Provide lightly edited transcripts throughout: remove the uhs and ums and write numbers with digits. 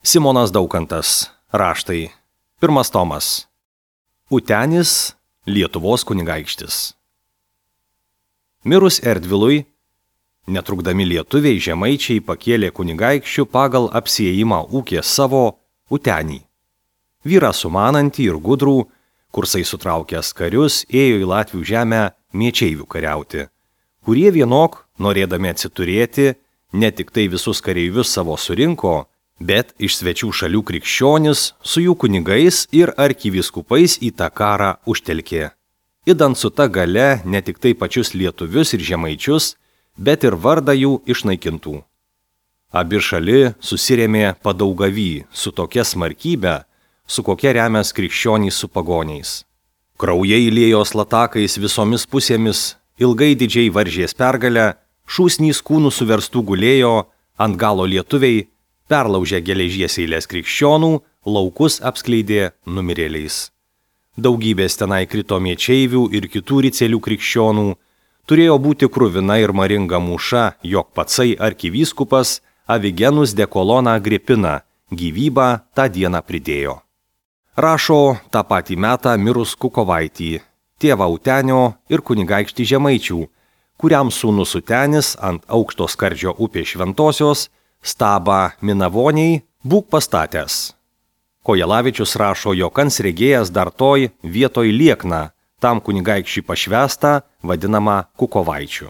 Simonas Daukantas. Raštai. Pirmas tomas. Utenis, Lietuvos kunigaikštis. Mirus Erdvilui, netrukdami lietuviai žemaičiai pakėlė kunigaikščių pagal apsiėjimą ūkės savo Utenį. Vyrą sumanantį ir gudrų, kursai sutraukęs karius, ėjo į Latvių žemę miečeivių kariauti, kurie vienok, norėdami atsiturėti, ne tik tai visus kareivius savo surinko, bet iš svečių šalių krikščionis su jų kunigais ir arkivyskupais į tą karą užtelkė. Idant su ta gale ne tik tai pačius lietuvius ir žemaičius, bet ir vardą jų išnaikintų. Abi šali susirėmė Padaugavy su tokia smarkybe, su kokia remias krikščionys su pagoniais. Kraujai liejos latakais visomis pusėmis, ilgai didžiai varžės pergalę, šūsnys kūnų suverstų gulėjo, ant galo lietuviai perlaužė geležies eilės krikščionų, laukus apskleidė numirėliais. Daugybės tenai krito miečeivių ir kitų ricelių krikščionų, turėjo būti kruvina ir maringa mūša, jog patsai arkivyskupas Avigenus Dekoloną Agripina gyvybą tą dieną pridėjo. Rašo tą patį metą mirus Kukovaitį, tėvą Utenio ir kunigaikštį Žemaičių, kuriam sūnus Utenis ant aukšto skardžio upės šventosios stabą Minavoniai būk pastatęs. Kojelavičius rašo, jog ansregėjęs dar toj vietoj liekna, tam kunigaikščiui pašvestą, vadinamą Kukovaičiu.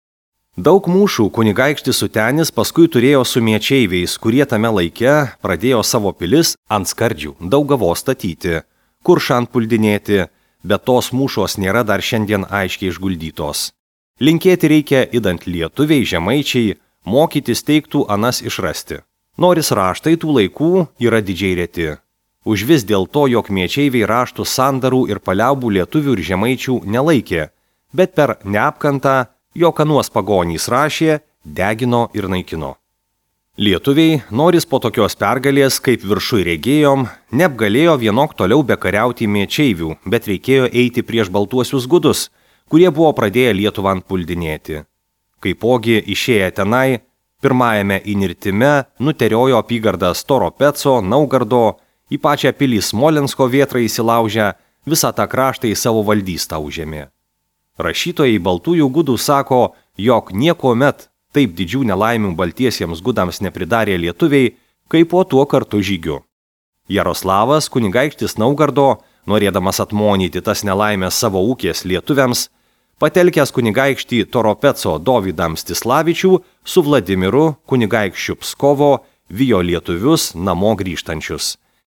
Daug mūšų kunigaikštis Utenis paskui turėjo su miečeiviais, kurie tame laike pradėjo savo pilis ant skardžių Daugavos statyti, Kuršą puldinėti, bet tos mūšos nėra dar šiandien aiškiai išguldytos. Linkėti reikia idant lietuviai žemaičiai mokytis teiktų anas išrasti. Noris raštai tų laikų yra didžiai reti. Užvis dėl to, jog miečeiviai raštų sandarų ir paliaubų lietuvių ir žemaičių nelaikė, bet per neapkantą, jog anuos pagonys rašė, degino ir naikino. Lietuviai, noris po tokios pergalės, kaip viršui regėjom, neapgalėjo vienok toliau bekariauti miečeivių, bet reikėjo eiti prieš baltuosius gudus, kurie buvo pradėję Lietuvą puldinėti. Kaipogi išėję tenai, pirmajame įnirtime nuteriojo apygardą Storopeco, Naugardo, į pačią pilį Smolensko vėtrą įsilaužę, visą tą kraštą į savo valdystą užėmė. Rašytojai baltųjų gudų sako, jog niekuomet taip didžių nelaimių baltiesiems gudams nepridarė lietuviai, kaip po tuo kartu žygiu. Jaroslavas, kunigaikštis Naugardo, norėdamas atmonyti tas nelaimės savo ūkės lietuviams, patelkęs kunigaikštį Toropeco Dovydą Mstislavičių su Vladimiru kunigaikščiu Pskovo vijo lietuvius namo grįžtančius.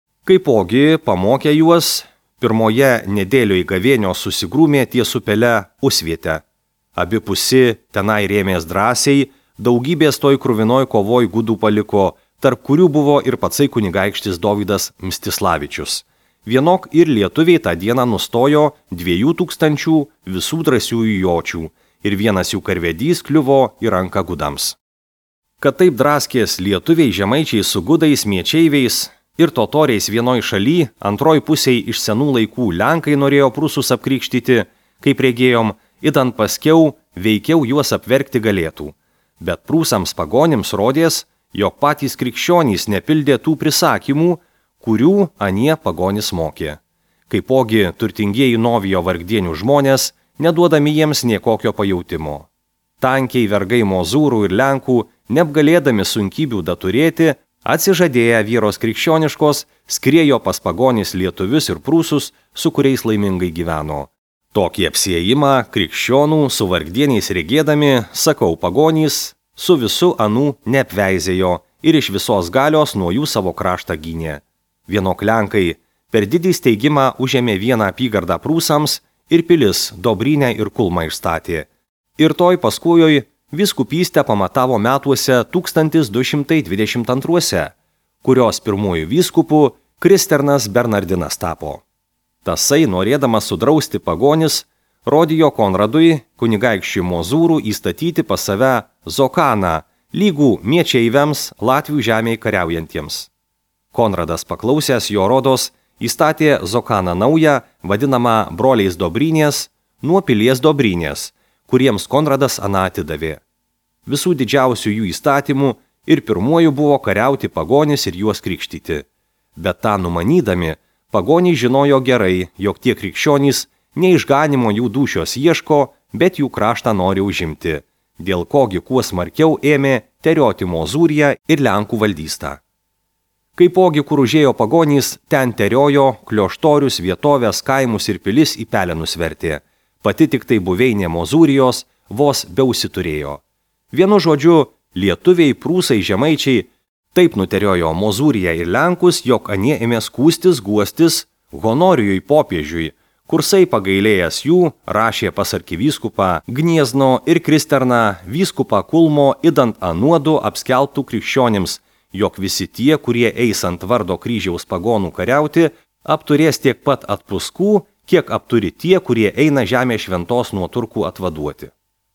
Kaipogi pamokė juos, pirmoje nedėlio į gavėnio susigrūmė ties upele Usviete. Abi pusi tenai rėmės drąsiai, daugybės toj kruvinoj kovoj gudų paliko, tarp kurių buvo ir patsai kunigaikštis Dovydas Mstislavičius. Vienok ir lietuviai tą dieną nustojo 2000 visų drąsiųjų jočių ir vienas jų karvedys kliuvo į ranką gudams. Kad taip draskės lietuviai žemaičiai su gudais miečeiviais ir totoriais vienoj šaly, antroj pusėj iš senų laikų lenkai norėjo prūsus apkrikštyti, kaip regėjom, idant paskiau veikiau juos apverkti galėtų. Bet prūsams pagonims rodės, jog patys krikščionys nepildė tų prisakymų, kurių anie pagonis mokė. Kaipogi turtingieji Novijo vargdienių žmonės, neduodami jiems niekokio pajautimo. Tankiai vergai mozūrų ir lenkų, neapgalėdami sunkybių daturėti, atsižadėję vieros krikščioniškos, skriejo pas pagonis lietuvius ir prūsus, su kuriais laimingai gyveno. Tokį apsiėjimą krikščionų su vargdieniais regėdami, sakau pagonys, su visu anų neapveizėjo ir iš visos galios nuo jų savo kraštą gynė. Vienok lenkai per didį steigimą užėmė vieną apygardą prūsams ir pilis Dobrynę ir Kulmą išstatė. Ir toj paskujoj vyskupystę pamatavo metuose 1222, kurios pirmųjų vyskupų Kristernas Bernardinas tapo. Tasai, norėdamas sudrausti pagonis, rodijo Konradui, kunigaikščiui Mozūrų, įstatyti pas save Zokaną, lygų miečeiviams Latvių žemėje kariaujantiems. Konradas paklausęs jo rodos, įstatė Zokaną naują, vadinamą broliais Dobrynės, nuo pilies Dobrynės, kuriems Konradas aną atidavė. Visų didžiausių jų įstatymų ir pirmuoju buvo kariauti pagonis ir juos krikštyti. Bet tą numanydami, pagoniai žinojo gerai, jog tie krikščionys neišganimo jų dūšios ieško, bet jų kraštą nori užimti, dėl kogi kuo smarkiau ėmė terioti Mozūriją ir Lenkų valdystą. Kaipogi, kur užėjo pagonys, ten teriojo, klioštorius, vietovės, kaimus ir pilis į pelenus vertė. Pati tik tai buveinė Mozūrijos vos beusiturėjo. Vienu žodžiu, lietuviai, prūsai, žemaičiai taip nuteriojo Mozūriją ir Lenkus, jog anie ėmė skųstis, guostis Honorijui popiežiui, kursai pagailėjęs jų rašė pas arkivyskupą Gniezno ir Kristerną vyskupą Kulmo idant anuodu apskelbtų krikščionims, jog visi tie, kurie eis ant vardo kryžiaus pagonų kariauti, apturės tiek pat atpuskų, kiek apturi tie, kurie eina žemė šventos nuo turkų atvaduoti.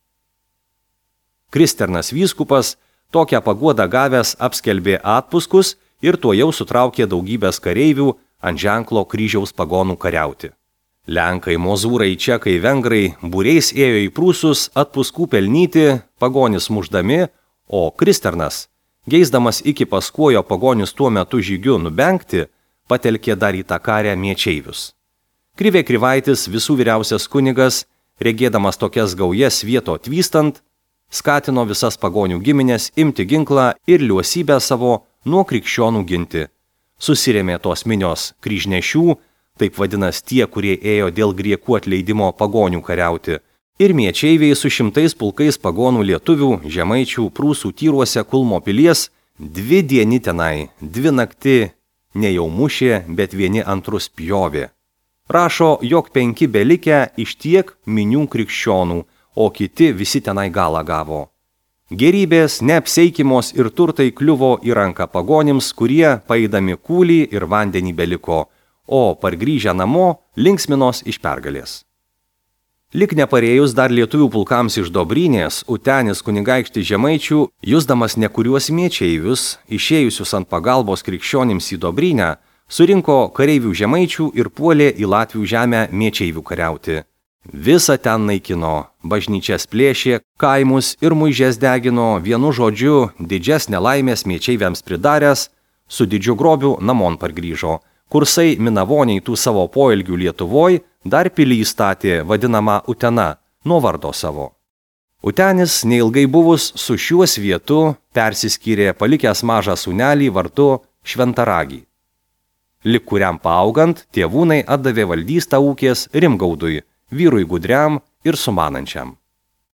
Kristernas vyskupas, tokią paguodą gavęs, apskelbė atpuskus ir tuojau sutraukė daugybės kareivių ant ženklo kryžiaus pagonų kariauti. Lenkai, mozūrai, čekai, vengrai būriais ėjo į prūsus atpuskų pelnyti, pagonis muždami, o Kristernas, geisdamas iki paskuojo pagonis tuo metu žygiu nubengti, patelkė dar į tą karę miečeivius. Krivė Krivaitis, visų vyriausias kunigas, regėdamas tokias gaujas vieto atvystant, skatino visas pagonių giminės imti ginklą ir liuosybę savo nuo krikščionų ginti. Susirėmė tos minios kryžnešių, taip vadinas tie, kurie ėjo dėl griekų atleidimo pagonių kariauti, ir miečeiviai su 100 pulkais pagonų lietuvių, žemaičių, prūsų tyruose Kulmo pilies 2 dieni tenai, 2 nakti ne jau mušė, bet vieni antrus pjovė. Rašo, jog 5 belikę iš tiek minių krikščionų, o kiti visi tenai galą gavo. Gerybės, neapseikimos ir turtai kliuvo į ranką pagonims, kurie paeidami kūlį ir vandenį beliko, o pargrįžę namo linksminos iš pergalės. Lik neparėjus dar lietuvių pulkams iš Dobrynės, Utenis kunigaikštis žemaičių, jusdamas nekuriuos miečeivius, išėjusius ant pagalbos krikščionims į Dobrynę, surinko kareivių žemaičių ir puolė į Latvių žemę miečeivių kariauti. Visa ten naikino, bažnyčias plėšė, kaimus ir muižes degino, vienu žodžiu, didžias nelaimės miečeiviams pridaręs, su didžiu grobiu namon pargrįžo. Kursai minavoniai tų savo poelgių Lietuvoj dar pilį statė vadinamą Utena, nuo vardo savo. Utenis neilgai buvus su šiuo svietu persiskyrė palikęs mažą sūnelį vardu Šventaragį. Lik kuriam paaugant, tėvūnai atdavė valdystą ūkės Rimgaudui, vyrui gudriam ir sumanančiam.